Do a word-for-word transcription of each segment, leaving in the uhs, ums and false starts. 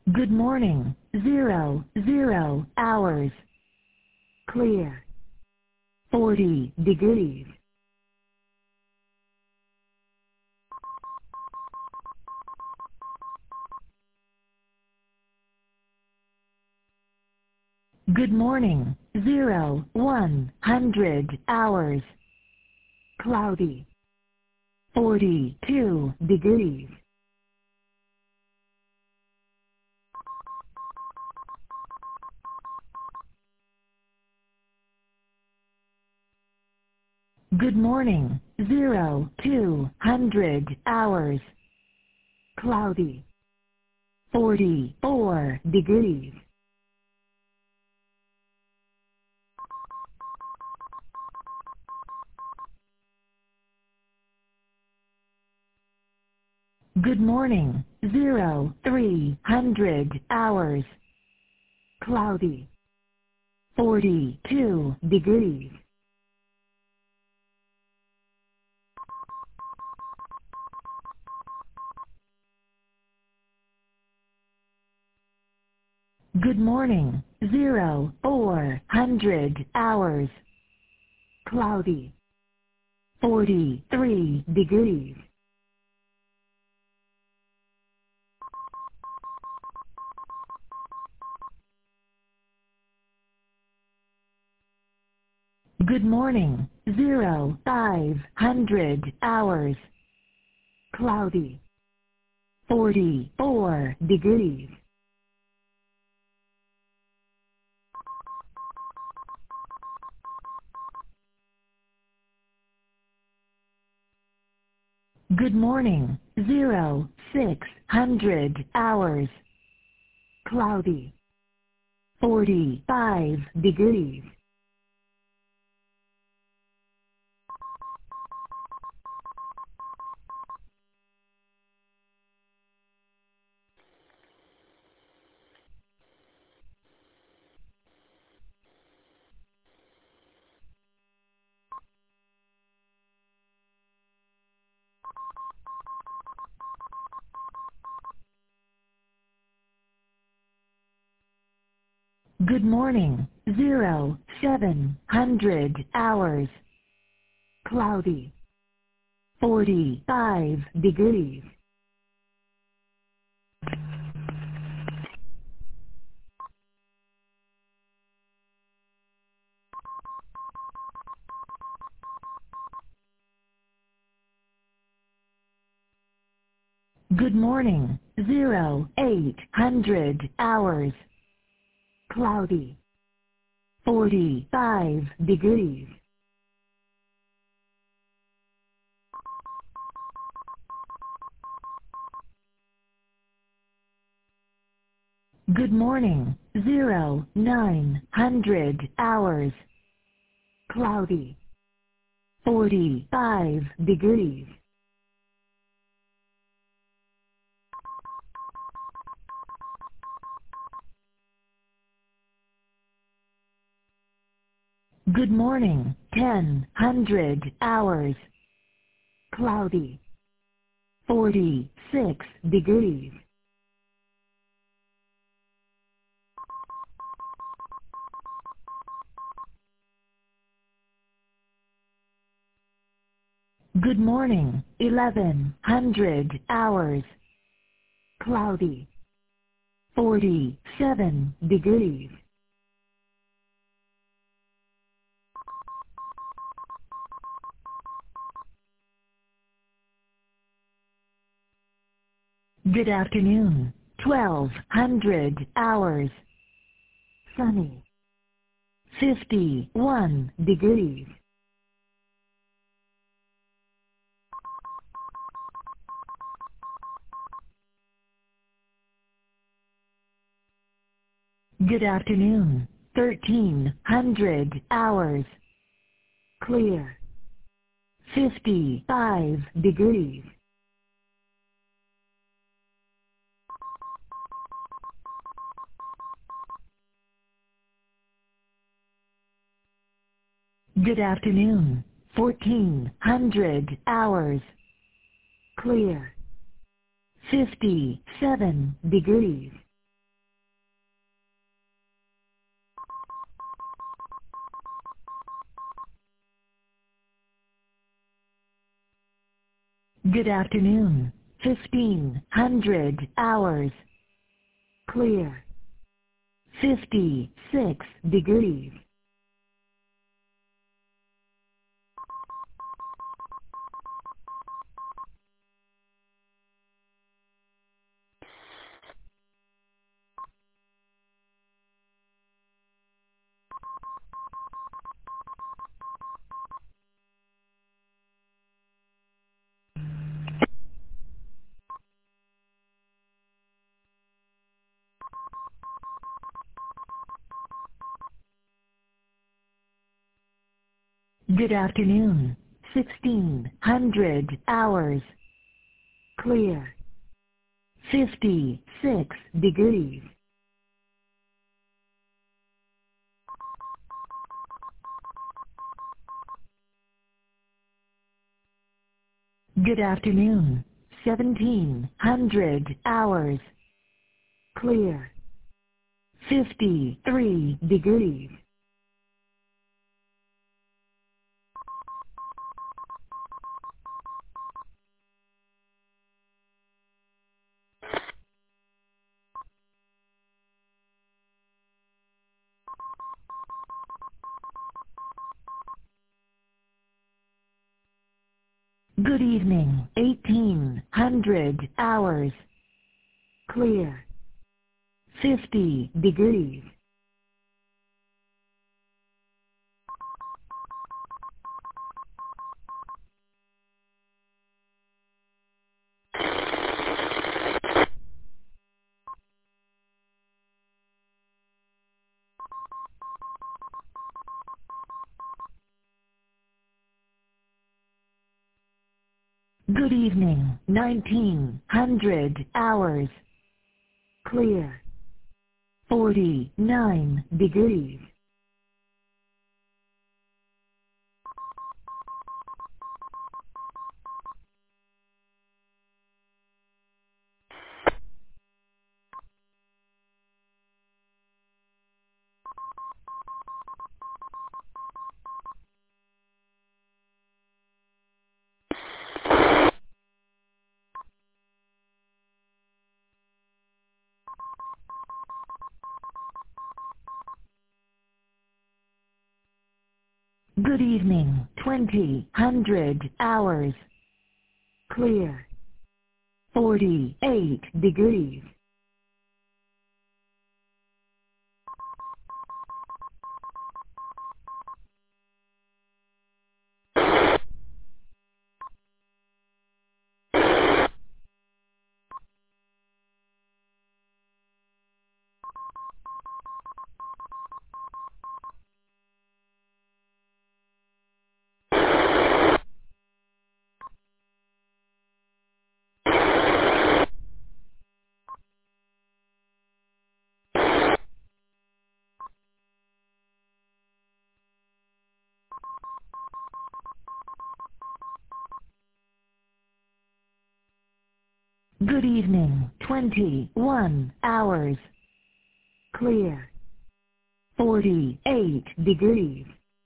Good morning. Zero, zero hours. Clear. Forty degrees. Good morning. Zero, one hundred hours. Cloudy. Forty-two degrees. Good morning. Zero, two hundred hours. Cloudy. Forty-four degrees. Good morning. Zero, three hundred hours. Cloudy. Forty-two degrees. Good morning. Zero, four hundred hours. Cloudy. Forty-three degrees. Good morning. Zero, five hundred hours. Cloudy. Forty-four degrees. Good morning. Zero, six hundred hours. Cloudy. Forty-five degrees. Good morning. Zero, seven hundred hours. Cloudy. Forty-five degrees. Good morning. Zero, eight hundred hours. Cloudy. Forty-five degrees. Good morning. Zero, nine hundred hours. Cloudy. Forty-five degrees. Good morning. Ten hundred hours. Cloudy. Forty-six degrees. Good morning. Eleven hundred hours. Cloudy. Forty-seven degrees. Good afternoon. Twelve hundred hours. Sunny. Fifty-one degrees. Good afternoon. Thirteen hundred hours. Clear. Fifty-five degrees. Good afternoon. Fourteen hundred hours. Clear. Fifty-seven degrees. Good afternoon. fifteen hundred hours. Clear. fifty-six degrees. Good afternoon. sixteen hundred hours. Clear. fifty-six degrees. Good afternoon. seventeen hundred hours. Clear. fifty-three degrees. Good evening. eighteen hundred hours. Clear. fifty degrees. Good evening. nineteen hundred hours. Clear. forty-nine degrees. Good evening. twenty hundred hours. Clear. forty-eight degrees. Good evening. twenty-one hours. Clear. forty-eight degrees.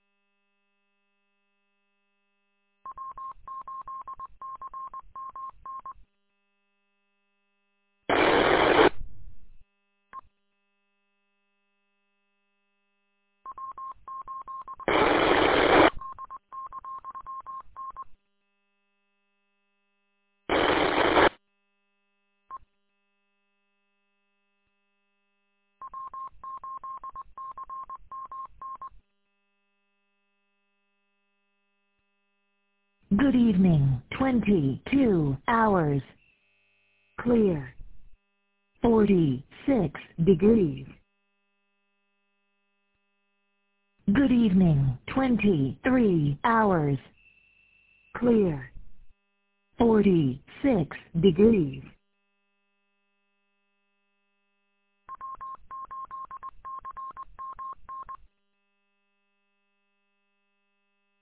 Good evening. twenty-two hours. Clear. forty-six degrees. Good evening. twenty-three hours. Clear. forty-six degrees.